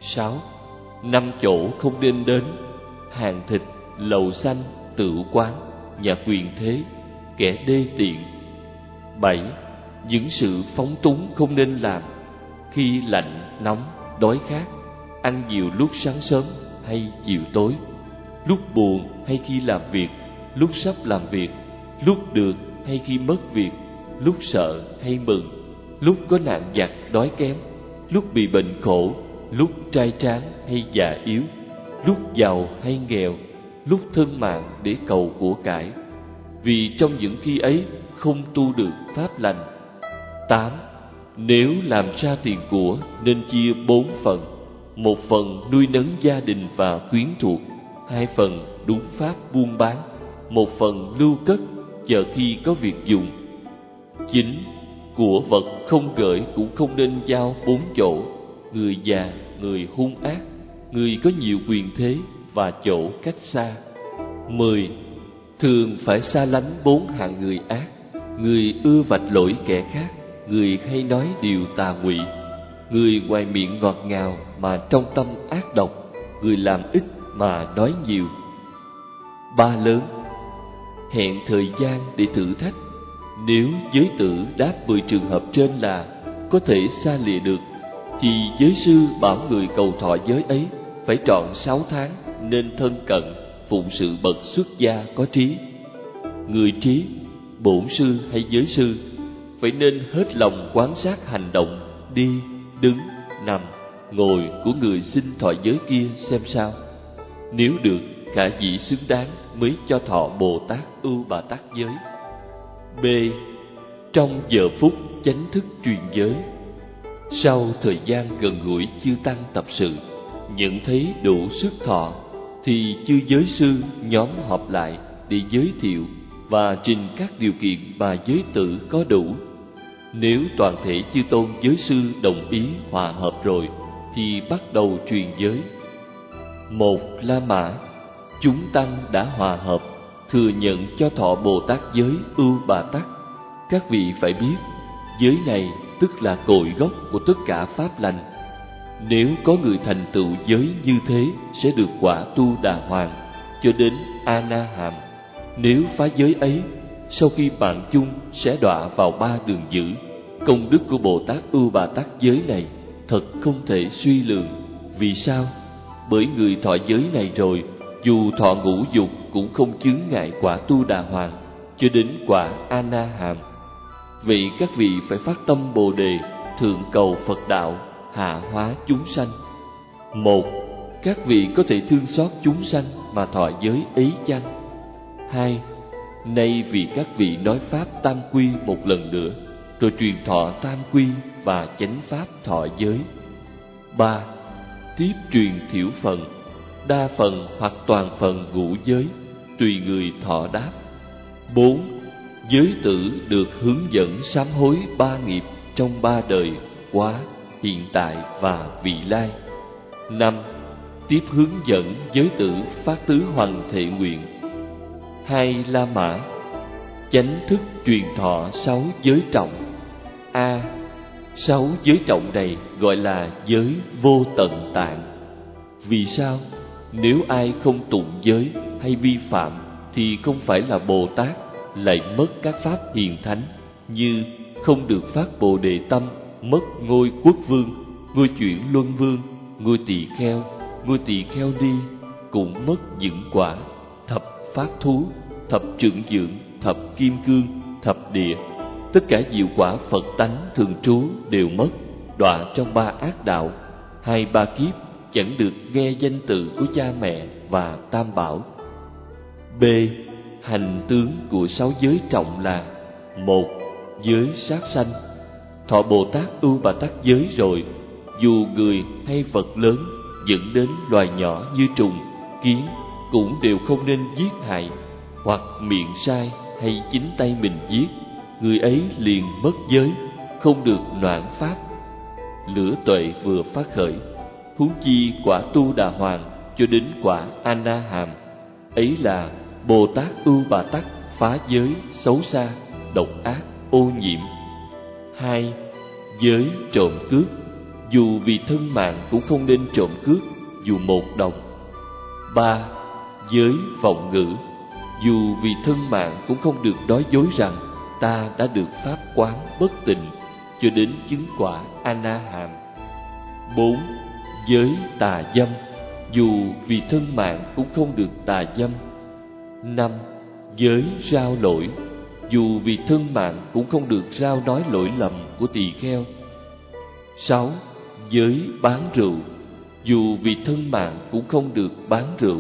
6. 5 chỗ không nên đến: hàng thịt, lầu xanh, tửu quán, nhà quyền thế, kẻ đê tiện. 7. Những sự phóng túng không nên làm: khi lạnh, nóng, đói khát, ăn nhiều lúc sáng sớm hay chiều tối, lúc buồn hay khi làm việc, lúc sắp làm việc, lúc được hay khi mất việc, lúc sợ hay mừng, lúc có nạn giặc đói kém, lúc bị bệnh khổ, lúc trai tráng hay già yếu, lúc giàu hay nghèo, lúc thân mạng để cầu của cải. Vì trong những khi ấy không tu được pháp lành. 8. Nếu làm ra tiền của nên chia 4 phần: 1 phần nuôi nấng gia đình và quyến thuộc, 2 phần đúng pháp buôn bán, 1 phần lưu cất chờ khi có việc dùng. 9. Của vật không gửi cũng không nên giao 4 chỗ: người già, người hung ác, người có nhiều quyền thế và chỗ cách xa. 10. Thường phải xa lánh 4 hạng người ác: người ưa vạch lỗi kẻ khác, người hay nói điều tà ngụy, người ngoài miệng ngọt ngào mà trong tâm ác độc, người làm ít mà nói nhiều. 3 lớn: hẹn thời gian để thử thách. Nếu giới tử đáp 10 trường hợp trên là có thể xa lìa được, thì giới sư bảo người cầu thọ giới ấy phải trọn 6 tháng nên thân cận, phụng sự bậc xuất gia có trí. Người trí, bổn sư hay giới sư phải nên hết lòng quan sát hành động, đi, đứng, nằm, ngồi của người xin thọ giới kia xem sao. Nếu được, khả dĩ xứng đáng mới cho thọ Bồ Tát Ưu Bà Tát giới. B. Trong giờ phút chánh thức truyền giới, sau thời gian gần gũi chư tăng tập sự, nhận thấy đủ sức thọ, thì chư giới sư nhóm họp lại để giới thiệu và trình các điều kiện mà giới tử có đủ. Nếu toàn thể chư tôn giới sư đồng ý hòa hợp rồi, thì bắt đầu truyền giới. 1. La Mã: chúng tăng đã hòa hợp, thừa nhận cho thọ Bồ Tát giới Ưu Bà Tát. Các vị phải biết, giới này tức là cội gốc của tất cả pháp lành. Nếu có người thành tựu giới như thế sẽ được quả tu đà hoàng cho đến A-na-hàm. Nếu phá giới ấy, sau khi bạn chung sẽ đọa vào 3 đường dữ. Công đức của Bồ Tát Ưu Bà Tát giới này thật không thể suy lường. Vì sao? Bởi người thọ giới này rồi, dù thọ ngũ dục cũng không chướng ngại quả tu đà hoàng cho đến quả A-na-hàm. Vậy các vị phải phát tâm Bồ Đề, thượng cầu Phật đạo, hạ hóa chúng sanh. 1. Các vị có thể thương xót chúng sanh mà thọ giới ấy chăng? 2. Nay vì các vị nói pháp tam quy một lần nữa, rồi truyền thọ tam quy và chánh pháp thọ giới. 3. Tiếp truyền thiểu phần, đa phần hoặc toàn phần ngũ giới, tùy người thọ đáp. 4. Giới tử được hướng dẫn sám hối 3 nghiệp trong 3 đời: quá, hiện tại và vị lai. 5. Tiếp hướng dẫn giới tử phát tứ hoằng thệ nguyện. 2. La Mã: chánh thức truyền thọ 6 giới trọng. A. 6 giới trọng này gọi là giới vô tận tạng. Vì sao? Nếu ai không tụng giới hay vi phạm thì không phải là Bồ Tát, lại mất các pháp hiền thánh, như không được phát Bồ Đề tâm, mất ngôi quốc vương, ngôi chuyển luân vương, ngôi tỳ kheo ni, cũng mất dưỡng quả, thập phát thú, thập trưởng dưỡng, thập kim cương, thập địa. Tất cả diệu quả Phật tánh thường trú đều mất, đọa trong 3 ác đạo, 2-3 kiếp chẳng được nghe danh tự của cha mẹ và tam bảo. B. Hành tướng của 6 giới trọng là: 1. Giới sát sanh. Thọ Bồ Tát Ưu Bà Tát giới rồi, dù người hay vật lớn dẫn đến loài nhỏ như trùng, kiến cũng đều không nên giết hại, hoặc miệng sai hay chính tay mình giết, người ấy liền mất giới, không được noãn pháp. Lửa tuệ vừa phát khởi, huống chi quả tu đà hoàng cho đến quả A-na-hàm, ấy là Bồ Tát Ưu Bà Tát phá giới xấu xa, độc ác, ô nhiễm. 2. Giới trộm cướp. dù vì thân mạng cũng không nên trộm cướp dù 1 đồng. 3. Giới vọng ngữ, dù vì thân mạng cũng không được nói dối rằng ta đã được pháp quán bất tịnh cho đến chứng quả A-na-hàm. 4. Giới tà dâm, dù vì thân mạng cũng không được tà dâm. 5. Giới rao lỗi, dù vì thân mạng cũng không được rao nói lỗi lầm của tỳ kheo. 6. Giới bán rượu, dù vì thân mạng cũng không được bán rượu.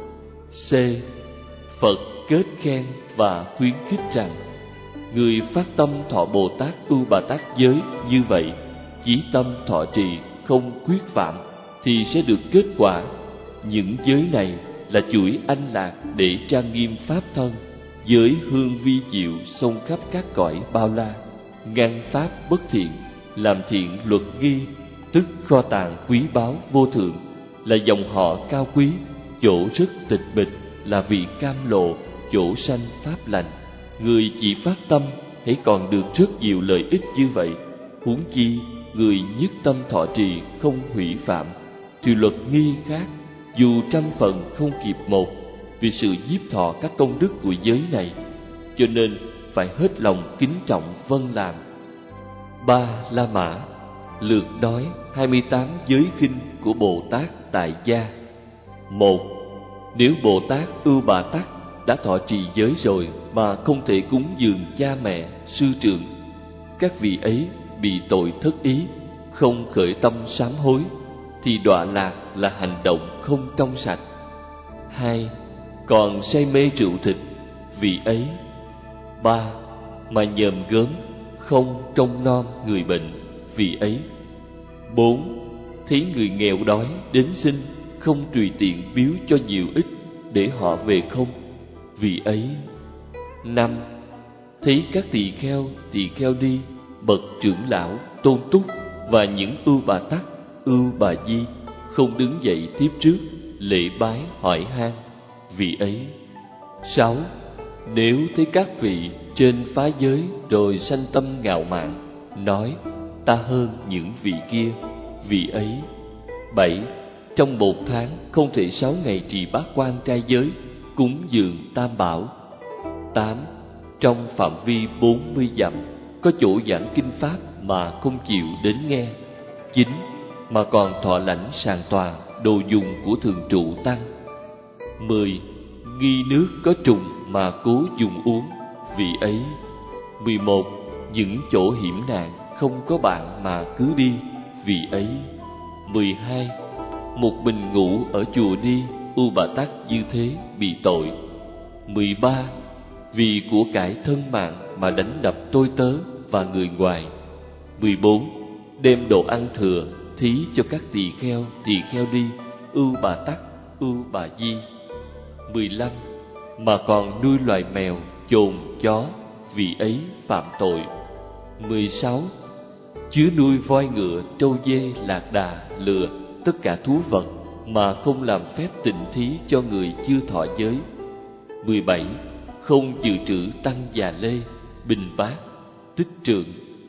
C. Phật kết khen và khuyến khích rằng người phát tâm thọ Bồ Tát Ưu Bà Tát giới như vậy, chí tâm thọ trì không khuyết phạm, thì sẽ được kết quả. Những giới này là chuỗi anh lạc để trang nghiêm pháp thân, giới hương vi diệu xông khắp các cõi bao la, ngăn pháp bất thiện, làm thiện luật nghi, tức kho tàng quý báu vô thượng, là dòng họ cao quý, chỗ rất tịch mịch, là vị cam lộ, chỗ sanh pháp lành. Người chỉ phát tâm hãy còn được rất nhiều lợi ích như vậy, huống chi người nhất tâm thọ trì không hủy phạm, thì luật nghi khác, dù 100 phần không kịp 1, vì sự nhiếp thọ các công đức của giới này, cho nên phải hết lòng kính trọng vâng làm. Ba La Mã lượt nói 28 giới kinh của Bồ Tát tại gia. 1. Nếu Bồ Tát Ưu Bà Tát đã thọ trì giới rồi mà không thể cúng dường cha mẹ, sư trưởng, các vị ấy bị tội thất ý, không khởi tâm sám hối, thì đọa lạc là hành động không trong sạch. 2. Còn say mê rượu thịt, vị ấy. 3. Mà nhòm gớm, không trông nom người bệnh, vị ấy. 4. Thấy người nghèo đói đến xin, không tùy tiện biếu cho nhiều ít để họ về không, vị ấy. 5. Thấy các tỳ kheo ni, bậc trưởng lão, tôn túc và những ưu bà tắc, ưu bà di không đứng dậy tiếp trước lễ bái hỏi han, vị ấy. 6. Nếu thấy các vị trên phá giới rồi sanh tâm ngạo mạn, nói ta hơn những vị kia, vị ấy. 7. Trong 1 tháng không thể 6 ngày trì bát quan trai giới, cúng dường tam bảo. 8. Trong phạm vi 40 dặm có chỗ giảng kinh pháp mà không chịu đến nghe. 9. Mà còn thọ lãnh sàng tòa đồ dùng của thường trụ tăng. 10. Nghi nước có trùng mà cố dùng uống, vị ấy. 11. Những chỗ hiểm nạn không có bạn mà cứ đi, vị ấy. 12. Một mình ngủ ở chùa Ni, Ưu Bà Tát như thế bị tội. 13. Vì của cải thân mạng mà đánh đập tôi tớ và người ngoài. 14. Đem đồ ăn thừa thí cho các tỳ kheo ni, Ưu Bà Tát, Ưu Bà Di. 15. Mà còn nuôi loài mèo, chồn, chó, vị ấy phạm tội. 16. Chứa nuôi voi ngựa, trâu dê, lạc đà, lừa, tất cả thú vật mà không làm phép tịnh thí cho người chưa thọ giới. 17. Không dự trữ tăng già lê, bình bát, tích trượng.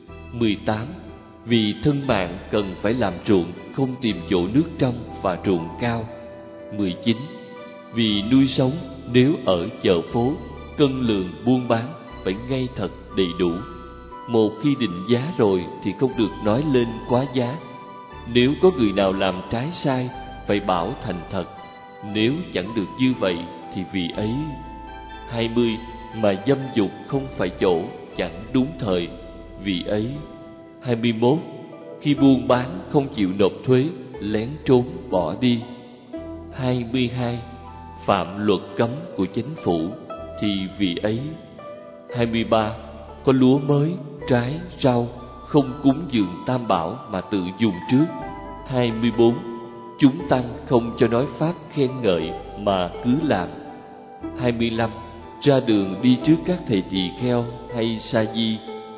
18. Vì thân mạng cần phải làm ruộng, không tìm chỗ nước trong và ruộng cao. 19. Vì nuôi sống, nếu ở chợ phố, cân lượng buôn bán phải ngay thật đầy đủ. Một khi định giá rồi thì không được nói lên quá giá. Nếu có người nào làm trái sai, phải bảo thành thật. Nếu chẳng được như vậy thì vị ấy. 20. Mà dâm dục không phải chỗ, chẳng đúng thời, vị ấy. 21. Khi buôn bán không chịu nộp thuế, lén trốn bỏ đi. 22. Phạm luật cấm của chính phủ, thì vị ấy. 23. Có lúa mới, trái, rau, không cúng dường tam bảo mà tự dùng trước. 24. Chúng tăng không cho nói pháp khen ngợi mà cứ làm. 25. Ra đường đi trước các thầy tỳ kheo hay sa di.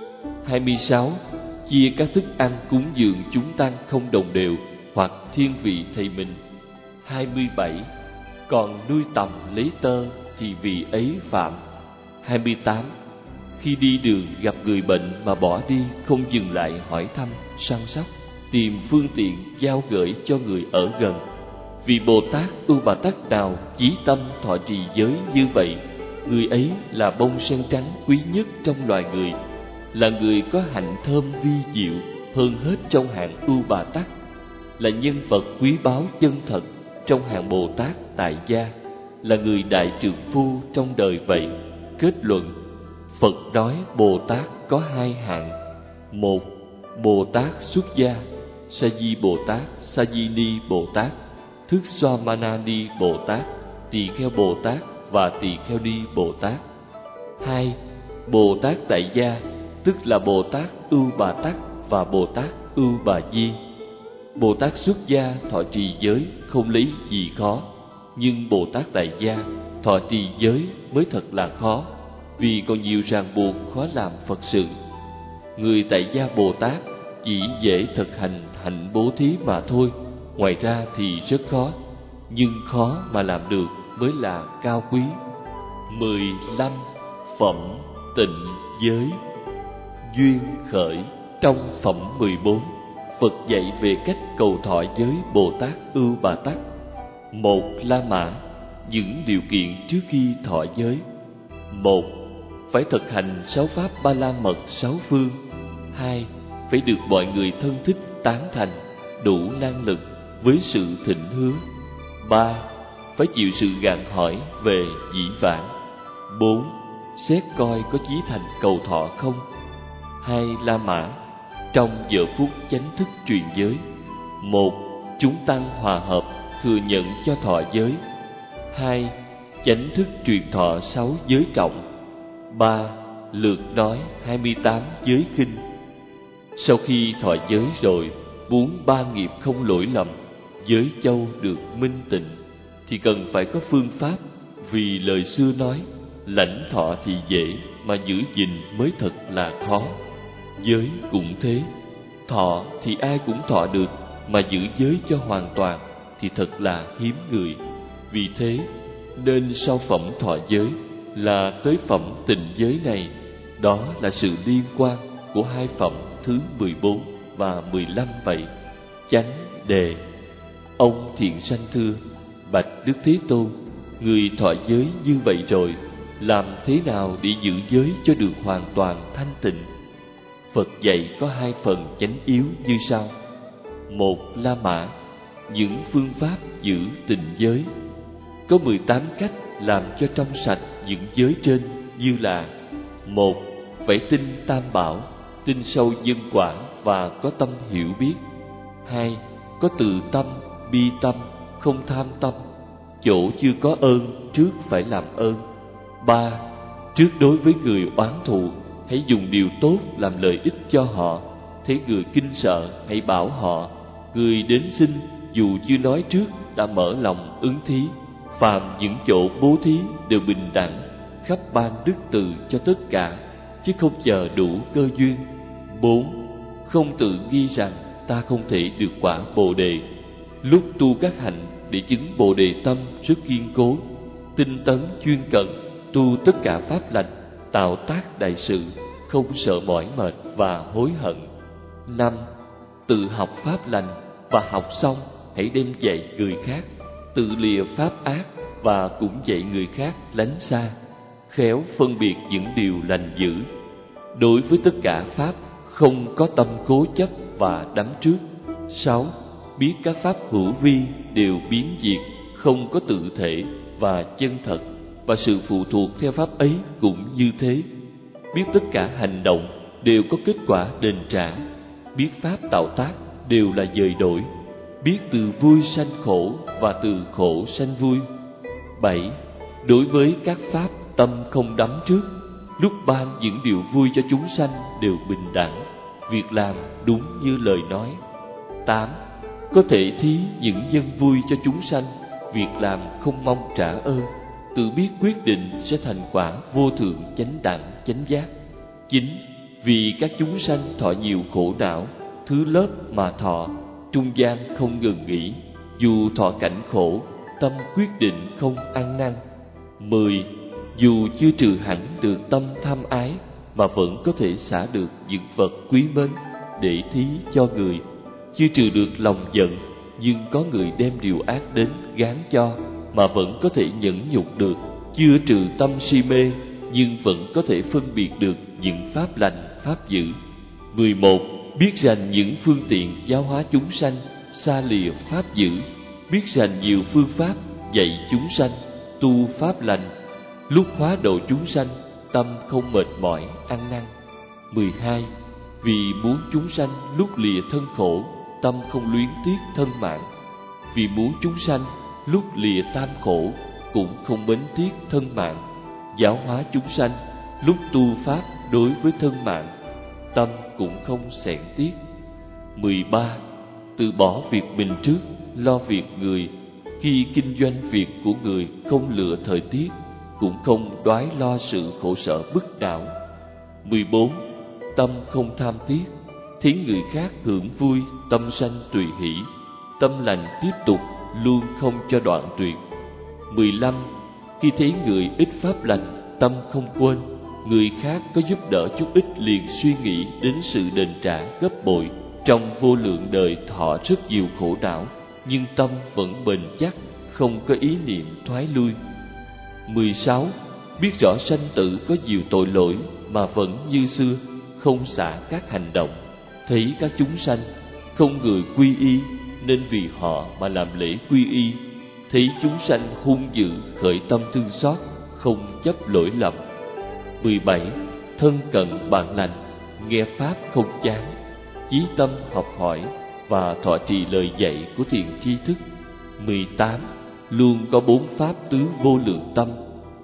26. Chia các thức ăn cúng dường chúng tăng không đồng đều hoặc thiên vị thầy mình. 27. Còn nuôi tầm lấy tơ thì vị ấy phạm. 28. Khi đi đường gặp người bệnh mà bỏ đi, không dừng lại hỏi thăm, săn sóc, tìm phương tiện giao gửi cho người ở gần. Vì Bồ Tát Ưu Bà Tắc nào chí tâm thọ trì giới như vậy, người ấy là bông sen trắng quý nhất trong loài người, là người có hạnh thơm vi diệu hơn hết trong hàng Ưu Bà Tắc, là nhân vật quý báu chân thật trong hàng Bồ Tát tại gia, là người đại trượng phu trong đời vậy. Kết luận, Phật nói Bồ Tát có hai hạng: một, Bồ Tát xuất gia, Sa Di Bồ Tát, Sa Di Ni Bồ Tát, Thức Xoa Mana Ni Bồ Tát, Tỳ Kheo Bồ Tát và Tỳ Kheo Ni Bồ Tát. Hai, Bồ Tát tại gia, tức là Bồ Tát Ưu Bà Tắc và Bồ Tát Ưu Bà Di. Bồ Tát xuất gia thọ trì giới không lấy gì khó, nhưng Bồ Tát tại gia thọ trì giới mới thật là khó, vì còn nhiều ràng buộc khó làm Phật sự. Người tại gia Bồ Tát chỉ dễ thực hành hạnh bố thí mà thôi, ngoài ra thì rất khó, nhưng khó mà làm được mới là cao quý. 15. Phẩm tịnh giới. Duyên khởi. Trong phẩm 14, Phật dạy về cách cầu thọ giới Bồ Tát Ưu Bà Tắc. 1. La Mã. Những điều kiện trước khi thọ giới. 1. Phải thực hành 6 pháp Ba La Mật 6 phương. 2. Phải được mọi người thân thích tán thành, đủ năng lực với sự thịnh hướng. 3. Phải chịu sự gạn hỏi về dĩ vãng. 4. Xét coi có chí thành cầu thọ không. 2. La Mã. Trong giờ phút chánh thức truyền giới: 1. Chúng tăng hòa hợp thừa nhận cho thọ giới. 2. Chánh thức truyền thọ 6 giới trọng. 3. Lượt nói 28 giới khinh. Sau khi thọ giới rồi, muốn 3 nghiệp không lỗi lầm, giới châu được minh tịnh, thì cần phải có phương pháp. Vì lời xưa nói, lãnh thọ thì dễ, mà giữ gìn mới thật là khó. Giới cũng thế, thọ thì ai cũng thọ được, mà giữ giới cho hoàn toàn thì thật là hiếm người. Vì thế nên sau phẩm thọ giới là tới phẩm tịnh giới này. Đó là sự liên quan của hai phẩm thứ 14 và 15 vậy. Chánh đề. Ông thiện sanh thưa: bạch Đức Thế Tôn, người thọ giới như vậy rồi, làm thế nào để giữ giới cho được hoàn toàn thanh tịnh? Phật dạy có hai phần chánh yếu như sau. 1. La Mã. Những phương pháp giữ tịnh giới. Có 18 cách làm cho trong sạch những giới trên, như là: 1. Phải tin Tam Bảo, tin sâu nhân quả và có tâm hiểu biết. 2. Có từ tâm, bi tâm, không tham tâm. Chỗ chưa có ơn, trước phải làm ơn. 3. Trước đối với người oán thù, hãy dùng điều tốt làm lợi ích cho họ. Thấy người kinh sợ, hãy bảo họ. Người đến xin, dù chưa nói trước, đã mở lòng ứng thí. Phàm những chỗ bố thí đều bình đẳng, khắp ban đức từ cho tất cả, chứ không chờ đủ cơ duyên. 4. Không tự nghi rằng ta không thể được quả Bồ Đề. Lúc tu các hạnh để chứng Bồ Đề tâm rất kiên cố, tinh tấn chuyên cần, tu tất cả pháp lành, tạo tác đại sự, không sợ mỏi mệt và hối hận. 5. Tự học pháp lành và học xong hãy đem dạy người khác, tự lìa pháp ác và cũng dạy người khác lánh xa, khéo phân biệt những điều lành dữ. Đối với tất cả pháp không có tâm cố chấp và đắm trước. 6. Biết các pháp hữu vi đều biến diệt, không có tự thể và chân thật, và sự phụ thuộc theo pháp ấy cũng như thế. Biết tất cả hành động đều có kết quả đền trả. Biết pháp tạo tác đều là dời đổi. Biết từ vui sanh khổ và từ khổ sanh vui. 7. Đối với các pháp tâm không đắm trước, lúc ban những điều vui cho chúng sanh đều bình đẳng, việc làm đúng như lời nói. 8. Có thể thí những nhân vui cho chúng sanh, việc làm không mong trả ơn, tự biết quyết định sẽ thành quả vô thượng chánh đẳng chánh giác. 9. Vì các chúng sanh thọ nhiều khổ não, thứ lớp mà thọ, trung gian không ngừng nghỉ, dù thọ cảnh khổ, tâm quyết định không ăn năn. 10. Dù chưa trừ hẳn được tâm tham ái, mà vẫn có thể xả được những vật quý mến để thí cho người, chưa trừ được lòng giận, nhưng có người đem điều ác đến gán cho mà vẫn có thể nhẫn nhục được, chưa trừ tâm si mê nhưng vẫn có thể phân biệt được những pháp lành, pháp dữ. 11. Biết rành những phương tiện giáo hóa chúng sanh, xa lìa pháp dữ, biết rành nhiều phương pháp dạy chúng sanh tu pháp lành, lúc hóa độ chúng sanh tâm không mệt mỏi ăn năn. 12. Vì muốn chúng sanh lúc lìa thân khổ, tâm không luyến tiếc thân mạng. Vì muốn chúng sanh lúc lìa tam khổ, cũng không mến tiếc thân mạng, giáo hóa chúng sanh lúc tu pháp đối với thân mạng, tâm cũng không xẻn tiếc. 13. Từ bỏ việc mình trước, lo việc người. Khi kinh doanh việc của người không lựa thời tiết, cũng không đoái lo sự khổ sở bức đảo. 14. Tâm không tham tiếc, thấy người khác hưởng vui, tâm sanh tùy hỷ, tâm lành tiếp tục, luôn không cho đoạn tuyệt. 15. Khi thấy người ít pháp lành, tâm không quên, người khác có giúp đỡ chút ít liền suy nghĩ đến sự đền trả gấp bội. Trong vô lượng đời thọ rất nhiều khổ não, nhưng tâm vẫn bền chắc, không có ý niệm thoái lui. 16. Biết rõ sanh tử có nhiều tội lỗi mà vẫn như xưa, không xả các hành động. Thấy các chúng sanh không người quy y, nên vì họ mà làm lễ quy y. Thấy chúng sanh hung dữ, khởi tâm thương xót, không chấp lỗi lầm. 17. Thân cận bạn lành, nghe pháp không chán, chí tâm học hỏi và thọ trì lời dạy của thiền tri thức. 18. Luôn có 4 pháp tứ vô lượng tâm.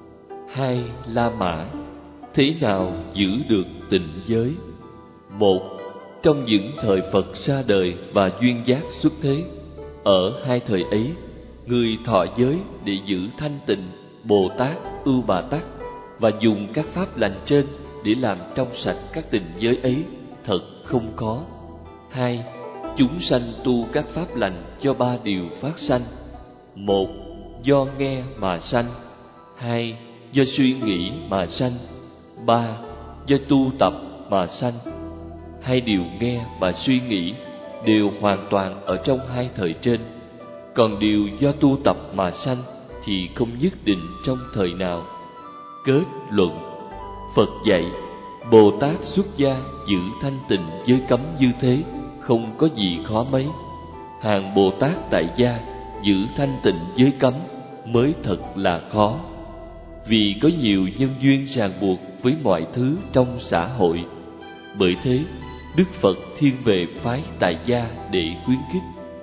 2. La mã, thế nào giữ được tịnh giới? 1. Trong những thời Phật ra đời và duyên giác xuất thế, ở hai thời ấy, người thọ giới để giữ thanh tịnh Bồ Tát Ưu Bà Tắc và dùng các pháp lành trên để làm trong sạch các tịnh giới ấy thật không có. 2. Chúng sanh tu các pháp lành cho 3 điều phát sanh. 1. Do nghe mà sanh. 2. Do suy nghĩ mà sanh. 3. Do tu tập mà sanh. 2 điều nghe và suy nghĩ đều hoàn toàn ở trong hai thời trên, còn điều do tu tập mà sanh thì không nhất định trong thời nào. Kết luận: Phật dạy Bồ Tát xuất gia giữ thanh tịnh giới cấm như thế không có gì khó mấy. Hàng Bồ Tát tại gia giữ thanh tịnh giới cấm mới thật là khó. Vì có nhiều nhân duyên ràng buộc với mọi thứ trong xã hội. Bởi thế Đức Phật thiên về phái tại gia để khuyến khích.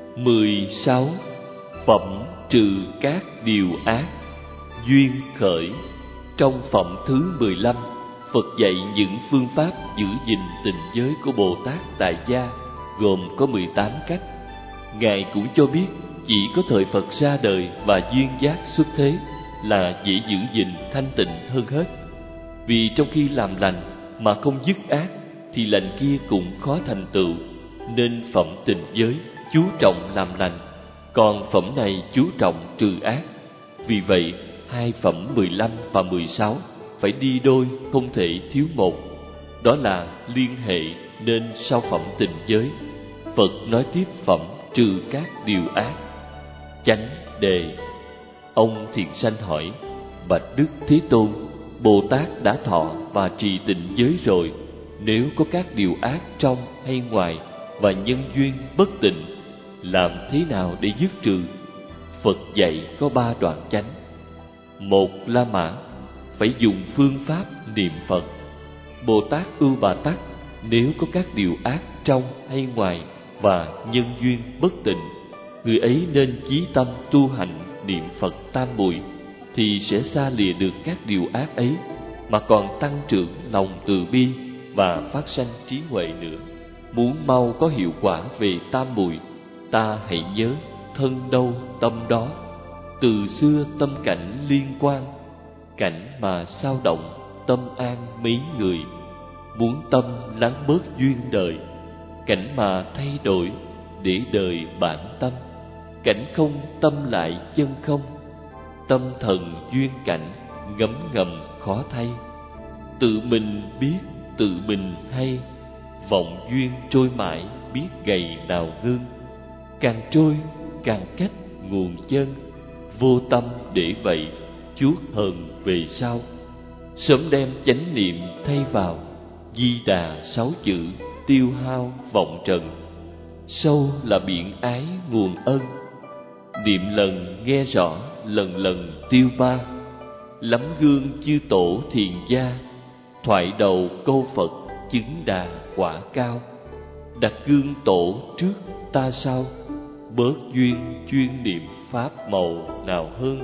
16. Phẩm trừ các điều ác. Duyên khởi. Trong phẩm thứ 15, Phật dạy những phương pháp giữ gìn tịnh giới của Bồ Tát tại gia gồm có 18 cách. Ngài cũng cho biết chỉ có thời Phật ra đời và duyên giác xuất thế là dễ giữ gìn thanh tịnh hơn hết. Vì trong khi làm lành mà không dứt ác thì lành kia cũng khó thành tựu, nên phẩm tịnh giới chú trọng làm lành, còn phẩm này chú trọng trừ ác. Vì vậy, hai phẩm 15 và 16 phải đi đôi, không thể thiếu một. Đó là liên hệ, nên sau phẩm tịnh giới, Phật nói tiếp phẩm trừ các điều ác. Chánh đề. Ông Thiện Sanh hỏi: Bạch Đức Thế Tôn, Bồ Tát đã thọ và trì tịnh giới rồi, nếu có các điều ác trong hay ngoài và nhân duyên bất tịnh, làm thế nào để dứt trừ? Phật dạy có 3 đoạn chánh. 1. La mã, phải dùng phương pháp niệm Phật. Bồ Tát Ưu Bà Tắc nếu có các điều ác trong hay ngoài và nhân duyên bất tịnh, người ấy nên chí tâm tu hành niệm Phật tam muội thì sẽ xa lìa được các điều ác ấy, mà còn tăng trưởng lòng từ bi và phát sanh trí huệ nữa. Muốn mau có hiệu quả về tam muội, ta hãy nhớ thân đâu tâm đó. Từ xưa tâm cảnh liên quan, cảnh mà sao động tâm an mấy người. Muốn tâm lắng bớt duyên đời, cảnh mà thay đổi để đời bản tâm. Cảnh không tâm lại chân không, tâm thần duyên cảnh ngấm ngầm khó thay. Tự mình biết tự mình hay, vọng duyên trôi mãi biết ngày nào ngưng. Càng trôi càng cách nguồn chân, vô tâm để vậy chuốt hờn về sau. Sớm đem chánh niệm thay vào, Di Đà 6 chữ tiêu hao vọng trần. Sâu là biển ái nguồn ân, niệm lần nghe rõ lần lần tiêu ba. Lắm gương chư tổ thiền gia, thoại đầu câu Phật chứng đà quả cao. Đặt gương tổ trước ta sau, bớt duyên chuyên niệm pháp màu nào hơn.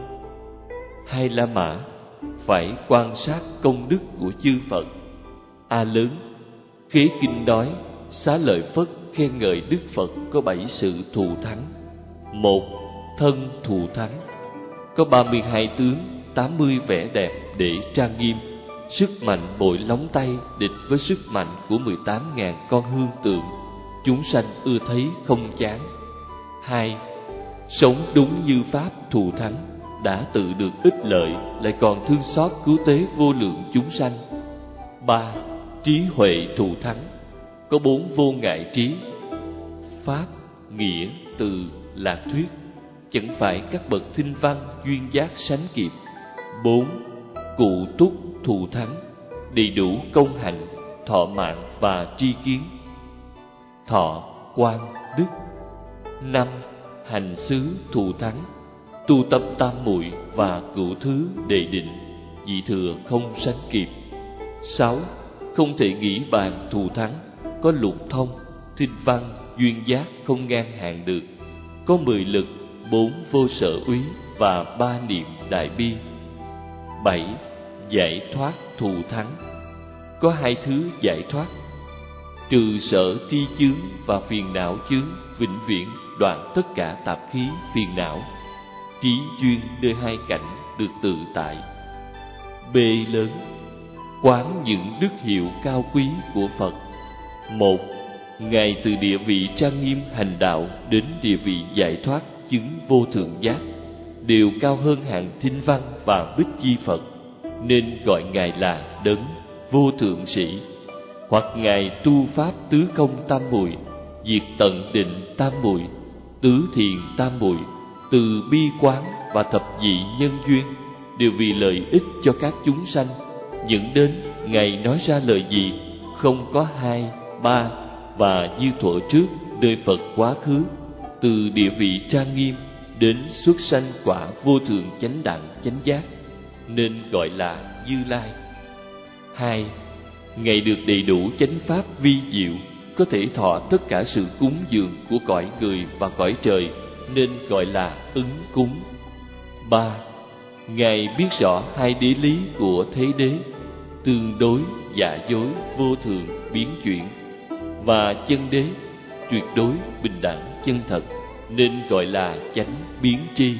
Hai La Mã phải quan sát công đức của chư Phật. A Lớn, Khế Kinh nói Xá Lợi Phất khen ngợi Đức Phật có 7 sự thù thắng. 1. Thân thù thắng, có 32 tướng, 80 vẻ đẹp để trang nghiêm. Sức mạnh bội lóng tay địch với sức mạnh của 18.000 con hương tượng, chúng sanh ưa thấy không chán. 2. Sống đúng như Pháp thù thắng, đã tự được ích lợi, lại còn thương xót cứu tế vô lượng chúng sanh. 3. Trí huệ thù thắng, có 4 vô ngại trí: Pháp, nghĩa, từ, lạc thuyết, chẳng phải các bậc thinh văn duyên giác sánh kịp. 4. Cụ túc thù thắng, đầy đủ công hạnh, thọ mạng và tri kiến. Thọ, quan, đức. 5. Hành xứ thù thắng, tu tập tam muội và cửu thứ đề định, dị thừa không sánh kịp. 6. Không thể nghĩ bàn thù thắng, có lục thông, thinh văn, duyên giác không ngang hàng được, có 10 lực, 4 vô sở úy và 3 niệm đại bi. 7. Giải thoát thù thắng, có 2 thứ giải thoát: trừ sở tri chướng và phiền não chướng, vĩnh viễn đoạn tất cả tạp khí phiền não. Trí duyên nơi 2 cảnh được tự tại. B. Lớn, quán những đức hiệu cao quý của Phật. 1. Ngài từ địa vị trang nghiêm hành đạo đến địa vị giải thoát chứng vô thượng giác đều cao hơn hàng thinh văn và bích chi Phật, nên gọi Ngài là Đấng vô thượng sĩ. Hoặc Ngài tu pháp tứ không tam muội, diệt tận định tam muội, tứ thiền tam muội, từ bi quán và thập dị nhân duyên, đều vì lợi ích cho các chúng sanh. Dẫn đến Ngài nói ra lời gì không có 2, 3, và như thuở trước nơi Phật quá khứ, từ địa vị trang nghiêm đến xuất sanh quả vô thượng chánh đẳng chánh giác, nên gọi là Như Lai. 2. Ngài được đầy đủ chánh pháp vi diệu, có thể thọ tất cả sự cúng dường của cõi người và cõi trời, nên gọi là ứng cúng. 3. Ngài biết rõ 2 đế lý của thế đế: tương đối, giả dối, vô thường, biến chuyển, và chân đế, tuyệt đối, bình đẳng, chân thật, nên gọi là chánh biến tri.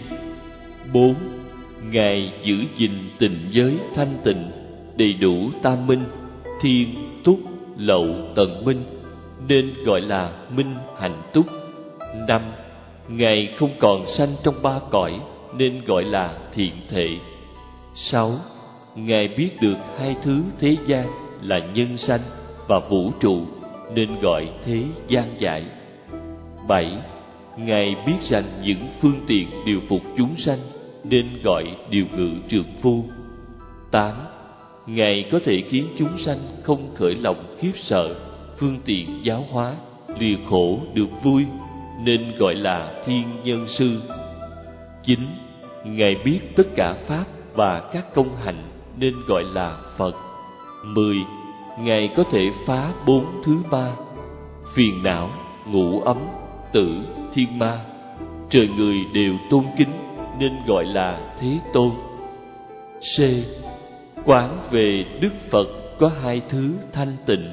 4. Ngài giữ gìn tịnh giới thanh tịnh, đầy đủ tam minh, thiên, túc, lậu, tận minh, nên gọi là minh hạnh túc. 5. Ngài không còn sanh trong 3 cõi, nên gọi là thiện thệ. 6. Ngài biết được 2 thứ thế gian là nhân sanh và vũ trụ, nên gọi thế gian giải. 7. Ngài biết rằng những phương tiện điều phục chúng sanh, nên gọi điều ngự trượng phu. 8. Ngài có thể khiến chúng sanh không khởi lòng khiếp sợ, phương tiện giáo hóa, lìa khổ được vui, nên gọi là thiên nhân sư. 9. Ngài biết tất cả pháp và các công hạnh, nên gọi là Phật. 10. Ngài có thể phá 4 thứ ma: phiền não, ngũ ấm, tử, thiên ma. Trời người đều tôn kính, nên gọi là Thế Tôn. C. Quán về Đức Phật có 2 thứ thanh tịnh: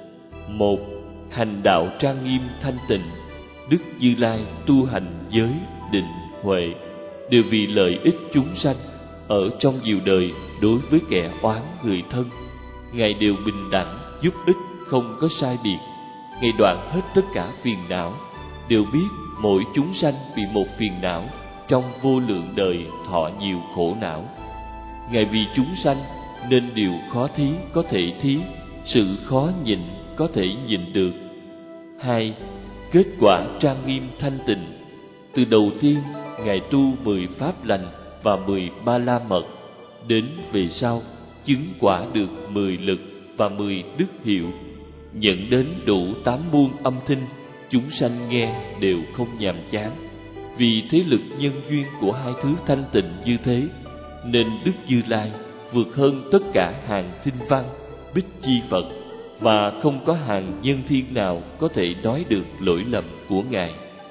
1. Hành đạo trang nghiêm thanh tịnh, Đức Như Lai tu hành giới, định, huệ, đều vì lợi ích chúng sanh. Ở trong nhiều đời, đối với kẻ oán người thân, Ngài đều bình đẳng, giúp ích, không có sai biệt. Ngài đoạn hết tất cả phiền não, đều biết mỗi chúng sanh bị một phiền não, trong vô lượng đời thọ nhiều khổ não. Ngài vì chúng sanh, nên điều khó thí có thể thí, sự khó nhịn có thể nhịn được. 2. kết quả trang nghiêm thanh tịnh. Từ đầu tiên Ngài tu 10 pháp lành và 10 ba la mật, đến về sau chứng quả được 10 lực và 10 đức hiệu, nhận đến đủ 8 muôn âm thanh, chúng sanh nghe đều không nhàm chán. Vì thế lực nhân duyên của hai thứ thanh tịnh như thế, nên Đức Như Lai vượt hơn tất cả hàng thinh văn, bích chi Phật, và không có hàng nhân thiên nào có thể nói được lỗi lầm của Ngài.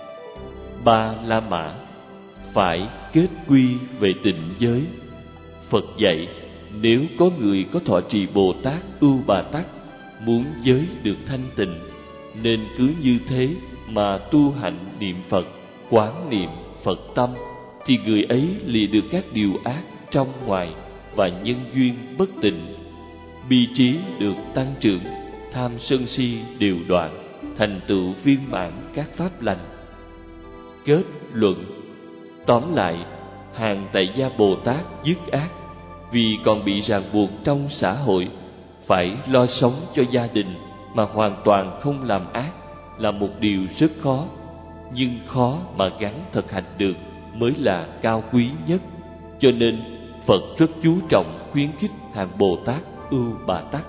Ba La Mã phải kết quy về tịnh giới. Phật dạy, nếu có người có thọ trì Bồ Tát Ưu Bà Tắc, muốn giới được thanh tịnh, nên cứ như thế mà tu hạnh niệm Phật, quán niệm Phật tâm, thì người ấy lìa được các điều ác trong ngoài và nhân duyên bất tịnh. Bi trí được tăng trưởng, tham sân si đều đoạn, thành tựu viên mãn các pháp lành. Kết luận: tóm lại, hàng tại gia Bồ Tát dứt ác vì còn bị ràng buộc trong xã hội, phải lo sống cho gia đình mà hoàn toàn không làm ác là một điều rất khó, nhưng khó mà gắng thực hành được mới là cao quý nhất. Cho nên Phật rất chú trọng khuyến khích hàng Bồ Tát Ưu Bà Tắc.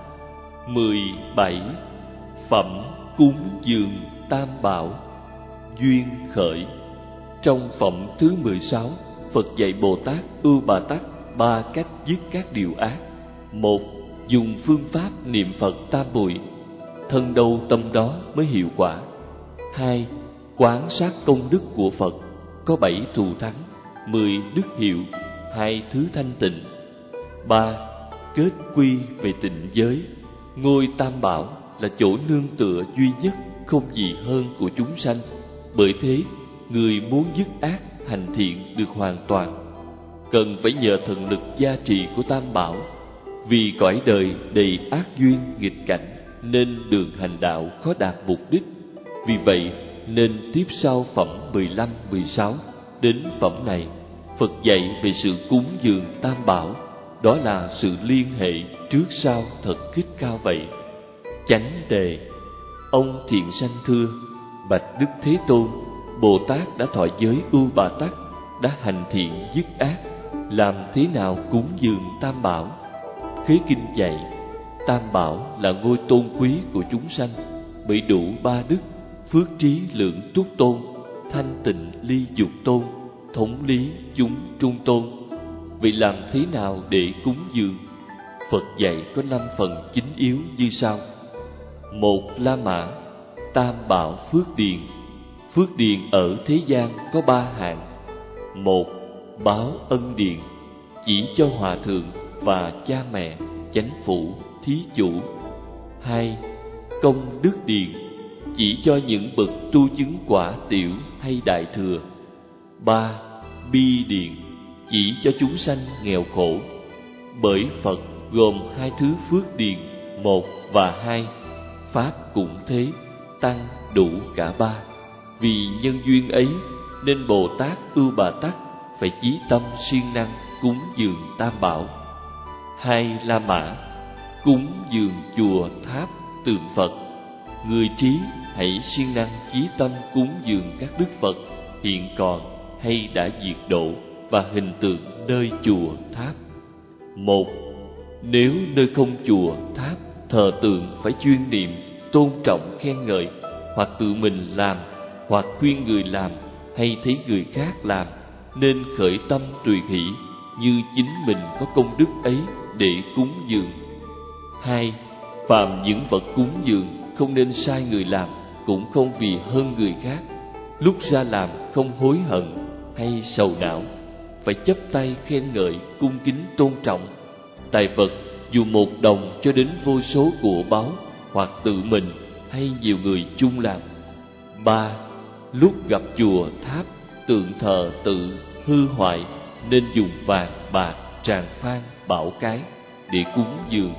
17. Phẩm cúng dường Tam Bảo. Duyên khởi. Trong phẩm thứ 16, Phật dạy Bồ Tát Ưu Bà Tắc 3 cách dứt các điều ác. 1. Dùng phương pháp niệm Phật tam bụi, thân đâu tâm đó mới hiệu quả. 2. Quán sát công đức của Phật, có 7 thù thắng, 10 đức hiệu, 2 thứ thanh tịnh. 3. Kết quy về tịnh giới. Ngôi Tam Bảo là chỗ nương tựa duy nhất, không gì hơn của chúng sanh. Bởi thế, người muốn dứt ác hành thiện được hoàn toàn, cần phải nhờ thần lực gia trì của Tam Bảo. Vì cõi đời đầy ác duyên nghịch cảnh, nên đường hành đạo khó đạt mục đích. Vì vậy nên tiếp sau phẩm 15, 16 đến phẩm này, Phật dạy về sự cúng dường Tam Bảo. Đó là sự liên hệ trước sau thật khích cao vậy. Chánh đề. Ông thiện sanh thưa: bạch Đức Thế Tôn, Bồ Tát đã thọ giới Ưu Bà Tắc, đã hành thiện dứt ác, làm thế nào cúng dường Tam Bảo? Khế Kinh dạy, Tam Bảo là ngôi tôn quý của chúng sanh, bởi đủ 3 đức: phước trí lượng túc tôn, thanh tịnh ly dục tôn, thống lý chúng trung tôn. Vậy làm thế nào để cúng dường? Phật dạy có 5 phần chính yếu như sau. 1. La Mã, Tam Bảo phước điền. Phước điền ở thế gian có 3 hạng. 1. Báo ân điền, chỉ cho hòa thượng và cha mẹ, chánh phủ, thí chủ. 2. Công đức điền, chỉ cho những bậc tu chứng quả tiểu hay đại thừa. 3. Bi điền, chỉ cho chúng sanh nghèo khổ. Bởi Phật gồm 2 thứ phước điền 1 và 2, pháp cũng thế, tăng đủ cả 3. Vì nhân duyên ấy nên Bồ Tát Ưu Bà Tắc phải chí tâm siêng năng cúng dường Tam Bảo. 2. La Mã, cúng dường chùa tháp tượng Phật. Người trí hãy siêng năng chí tâm cúng dường các đức Phật hiện còn hay đã diệt độ và hình tượng nơi chùa tháp. 1. Nếu nơi không chùa tháp thờ tượng phải chuyên niệm, tôn trọng khen ngợi, hoặc tự mình làm, hoặc khuyên người làm, hay thấy người khác làm, nên khởi tâm tùy hỷ như chính mình có công đức ấy để cúng dường. 2. Phàm những vật cúng dường không nên sai người làm, cũng không vì hơn người khác, lúc ra làm không hối hận hay sầu não, phải chắp tay khen ngợi, cung kính tôn trọng. Tài vật dù 1 đồng cho đến vô số của báu, hoặc tự mình hay nhiều người chung làm. 3. Lúc gặp chùa tháp tượng thờ tự hư hoại, nên dùng vàng bạc tràng phan bảo cái để cúng dường.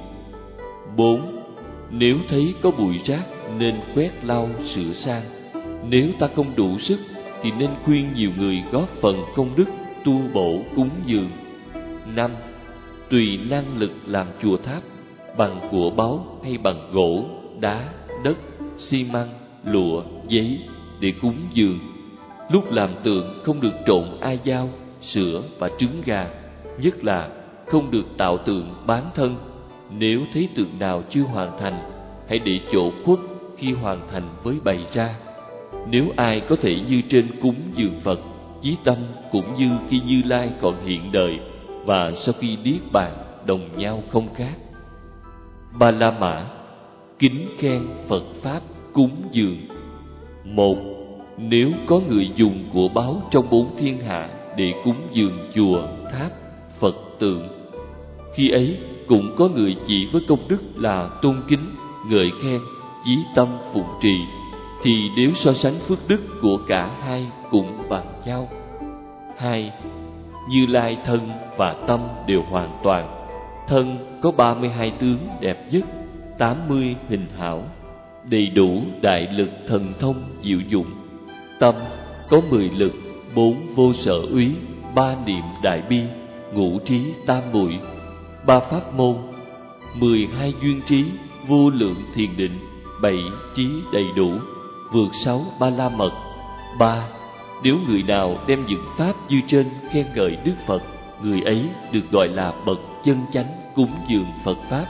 4. Nếu thấy có bụi rác nên quét lau sửa sang. Nếu ta không đủ sức thì nên khuyên nhiều người góp phần công đức tu bổ cúng dường. 5. Tùy năng lực làm chùa tháp, bằng của báu hay bằng gỗ, đá, đất, xi măng, lụa, giấy, để cúng dường. Lúc làm tượng không được trộn ai dao, sữa và trứng gà, nhất là không được tạo tượng bán thân. Nếu thấy tượng nào chưa hoàn thành, hãy để chỗ khuất, khi hoàn thành mới bày ra. Nếu ai có thể như trên cúng dường Phật, chí tâm cũng như khi Như Lai còn hiện đời và sau khi niết bàn đồng nhau không khác. Ba La Mã kính khen Phật Pháp cúng dường. Một, nếu có người dùng của báu trong bốn thiên hạ để cúng dường chùa, tháp, Phật tượng, khi ấy cũng có người chỉ với công đức là tôn kính, ngợi khen, chí tâm phụng trì, thì nếu so sánh phước đức của cả hai cũng bằng nhau. Hai, Như Lai thân và tâm đều hoàn toàn. Thân có 32 tướng đẹp nhất, 80 hình hảo, đầy đủ đại lực thần thông diệu dụng. Tâm có 10 lực, 4 vô sở úy, 3 niệm đại bi, ngũ trí tam muội, 3 pháp môn, 12 duyên trí, vô lượng thiền định, 7 trí đầy đủ, vượt 6 ba la mật. 3. Nếu người nào đem những pháp như trên khen ngợi Đức Phật, người ấy được gọi là bậc chân chánh cúng dường Phật Pháp.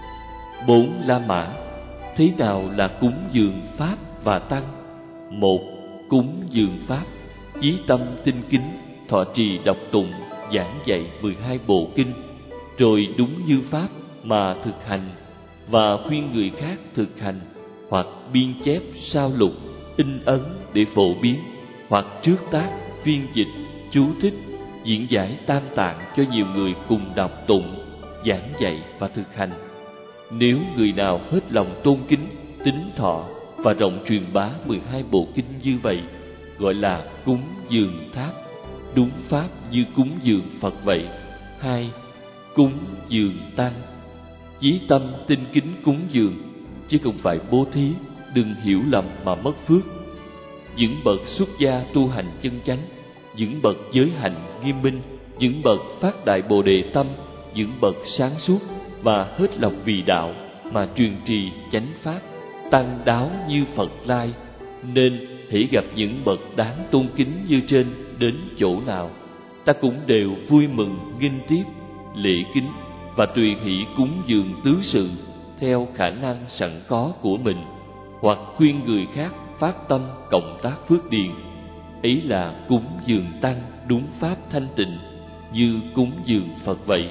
4 La Mã. Thế nào là cúng dường Pháp và Tăng? 1. Cúng dường Pháp, chí tâm tinh kính, thọ trì đọc tụng, giảng dạy 12 bộ kinh, rồi đúng như Pháp mà thực hành, và khuyên người khác thực hành, hoặc biên chép sao lục, in ấn để phổ biến, hoặc trước tác, phiên dịch, chú thích, diễn giải tam tạng cho nhiều người cùng đọc tụng, giảng dạy và thực hành. Nếu người nào hết lòng tôn kính, tín thọ và rộng truyền bá 12 bộ kinh như vậy, gọi là cúng dường tháp, đúng pháp như cúng dường Phật vậy. 2. Cúng dường tăng, chí tâm tinh kính cúng dường, chứ không phải bố thí, đừng hiểu lầm mà mất phước. Những bậc xuất gia tu hành chân chánh, những bậc giới hạnh nghiêm minh, những bậc phát đại bồ đề tâm, những bậc sáng suốt và hết lòng vì đạo mà truyền trì chánh pháp, tăng đáo như Phật Lai, nên hễ gặp những bậc đáng tôn kính như trên đến chỗ nào, ta cũng đều vui mừng nghênh tiếp, lễ kính và tùy hỷ cúng dường tứ sự theo khả năng sẵn có của mình, hoặc khuyên người khác phát tâm cộng tác phước điền. Ấy là cúng dường tăng đúng pháp thanh tịnh, như cúng dường Phật vậy.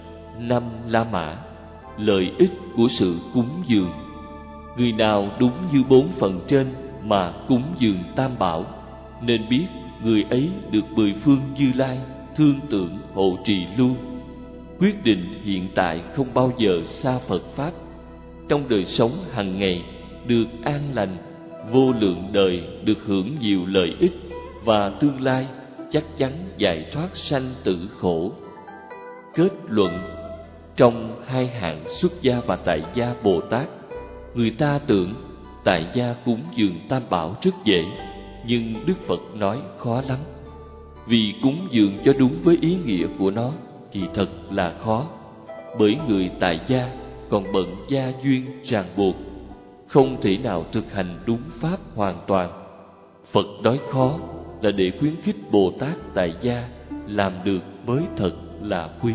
5 La Mã. Lợi ích của sự cúng dường. Người nào đúng như 4 phần trên mà cúng dường Tam Bảo, nên biết người ấy được 10 phương Như Lai thương tưởng hộ trì luôn, quyết định hiện tại không bao giờ xa Phật Pháp, trong đời sống hàng ngày được an lành, vô lượng đời được hưởng nhiều lợi ích, và tương lai chắc chắn giải thoát sanh tử khổ. Kết luận: trong hai hạng xuất gia và tại gia Bồ Tát, người ta tưởng tại gia cúng dường Tam Bảo rất dễ, nhưng Đức Phật nói khó lắm. Vì cúng dường cho đúng với ý nghĩa của nó thì thật là khó, bởi người tại gia còn bận gia duyên ràng buộc, không thể nào thực hành đúng pháp hoàn toàn. Phật nói khó là để khuyến khích Bồ Tát tại gia làm được mới thật là quý.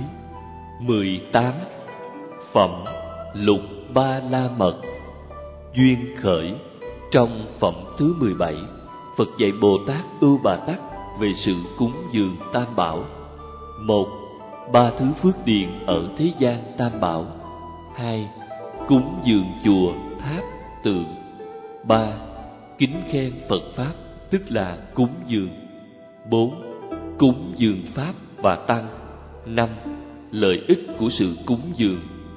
18. Phẩm Lục Ba La Mật. Duyên khởi. Trong phẩm thứ 17, Phật dạy Bồ Tát Ưu Bà Tắc về sự cúng dường Tam Bảo. 1. 3 thứ phước điền ở thế gian Tam Bảo. 2. Cúng dường chùa, tháp, tượng. 3. Kính khen Phật Pháp, tức là cúng dường. 4. Cúng dường Pháp và Tăng. 5. Lợi ích của sự cúng dường.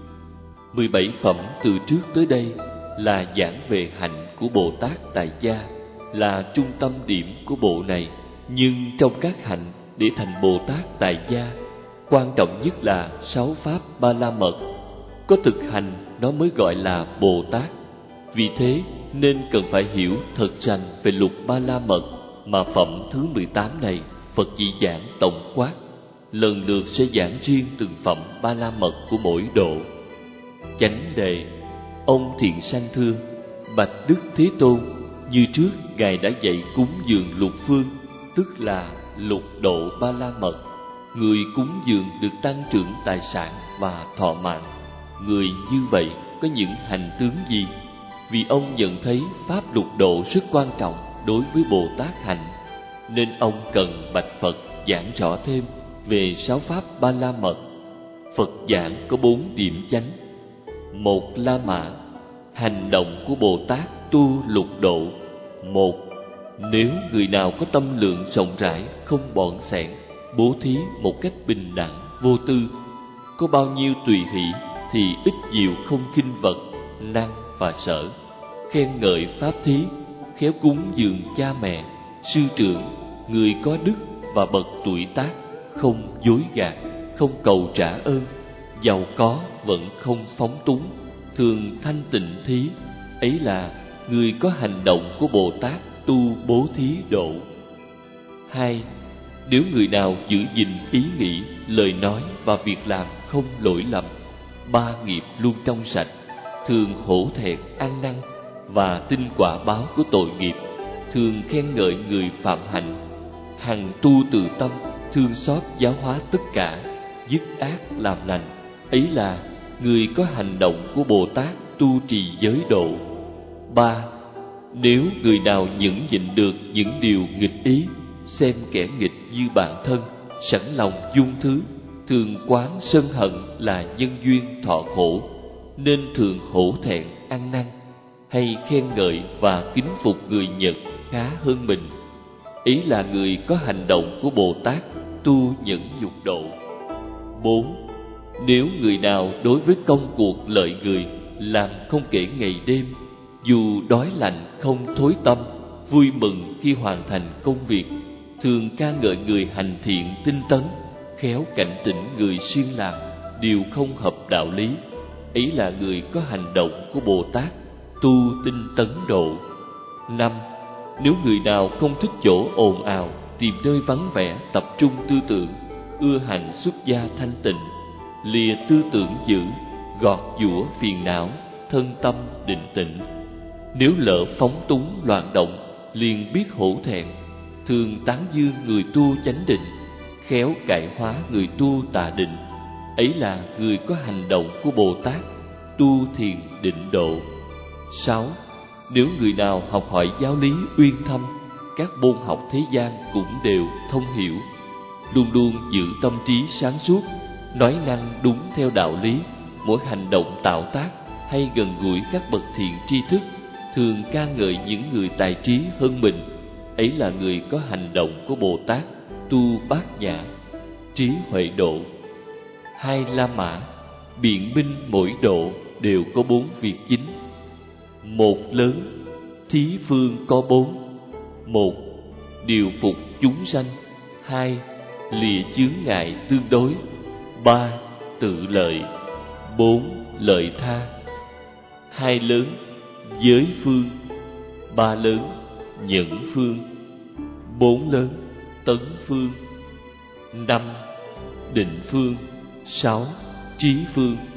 17 phẩm từ trước tới đây là giảng về hạnh của Bồ Tát tại gia, là trung tâm điểm của bộ này. Nhưng trong các hạnh để thành Bồ Tát tại gia, quan trọng nhất là 6 pháp Ba La Mật. Có thực hành nó mới gọi là Bồ Tát. Vì thế nên cần phải hiểu thật rành về Lục Ba La Mật mà phẩm thứ 18 này Phật chỉ giảng tổng quát. Lần lượt sẽ giảng riêng từng phẩm Ba La Mật của mỗi độ. Chánh đề. Ông thiện sanh thưa: Bạch Đức Thế Tôn, Như trước Ngài đã dạy cúng dường lục phương, tức là lục độ ba la mật. Người cúng dường được tăng trưởng tài sản và thọ mạng. Người như vậy có những hành tướng gì? Vì ông nhận thấy pháp lục độ rất quan trọng đối với Bồ Tát hạnh, nên ông cần bạch Phật giảng rõ thêm về 6 pháp ba la mật. Phật giảng có 4 điểm chánh. Một La Mã, hành động của Bồ Tát tu lục độ. Một, nếu người nào có tâm lượng rộng rãi, không bọn xẻn, bố thí một cách bình đẳng, vô tư, có bao nhiêu tùy hỷ thì ít nhiều không khinh vật, năng và sở, khen ngợi pháp thí, khéo cúng dường cha mẹ, sư trưởng, người có đức và bậc tuổi tác, không dối gạt, không cầu trả ơn, giàu có vẫn không phóng túng, thường thanh tịnh thí, ấy là người có hành động của Bồ Tát tu bố thí độ. 2. Nếu người nào giữ gìn ý nghĩ, lời nói và việc làm không lỗi lầm, 3 nghiệp luôn trong sạch, thường hổ thẹn ăn năn và tin quả báo của tội nghiệp, thường khen ngợi người phạm hạnh, hằng tu từ tâm, thương xót giáo hóa tất cả, dứt ác làm lành, ấy là người có hành động của Bồ Tát tu trì giới độ. 3. Nếu người nào nhẫn nhịn được những điều nghịch ý, xem kẻ nghịch như bạn thân, sẵn lòng dung thứ, thường quán sân hận là nhân duyên thọ khổ, nên thường hổ thẹn ăn năn, hay khen ngợi và kính phục người Nhật khá hơn mình, ý là người có hành động của Bồ Tát tu nhẫn nhục độ. 4. Nếu người nào đối với công cuộc lợi người làm không kể ngày đêm, dù đói lạnh không thối tâm, vui mừng khi hoàn thành công việc, thường ca ngợi người hành thiện tinh tấn, khéo cảnh tỉnh người siêng làm điều không hợp đạo lý, ấy là người có hành động của Bồ Tát tu tinh tấn độ. 5. Nếu người nào không thích chỗ ồn ào, tìm nơi vắng vẻ tập trung tư tưởng, ưa hành xuất gia thanh tịnh, lìa tư tưởng dữ, gọt giũa phiền não, thân tâm định tĩnh. Nếu lỡ phóng túng loạn động, liền biết hổ thẹn, thường tán dương người tu chánh định, khéo cải hóa người tu tà định, ấy là người có hành động của Bồ Tát tu thiền định độ. 6. Nếu người nào học hỏi giáo lý uyên thâm, các môn học thế gian cũng đều thông hiểu, luôn luôn giữ tâm trí sáng suốt, nói năng đúng theo đạo lý, mỗi hành động tạo tác hay gần gũi các bậc thiện tri thức, thường ca ngợi những người tài trí hơn mình, ấy là người có hành động của Bồ Tát tu bát nhã, trí huệ độ. 2 La Mã, biện minh mỗi độ đều có 4 việc chính. 1 lớn, thí phương có 4. 1. Điều phục chúng sanh. 2. Lìa chướng ngại tương đối. 3. Tự lợi. 4. Lợi tha. 2 lớn, giới phương. 3 lớn, nhẫn phương. 4 lớn, tấn phương. 5. Định phương. 6. Trí phương.